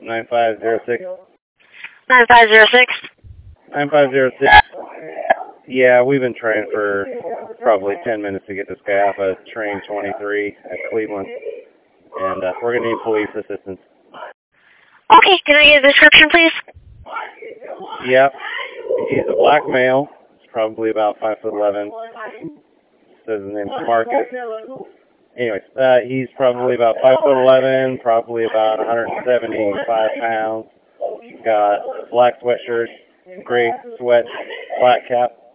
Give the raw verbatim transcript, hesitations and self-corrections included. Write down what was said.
nine five zero six. nine five zero six? nine five zero six. Yeah, we've been trying for probably ten minutes to get this guy off of train twenty-three at Cleveland. And uh, we're going to need police assistance. Okay, can I get a description, please? Yep. He's a black male. He's probably about five foot eleven. Says his name's Marcus. Anyways, uh, he's probably about five foot eleven, probably about one hundred seventy-five pounds. Got black sweatshirt, gray sweat, black cap.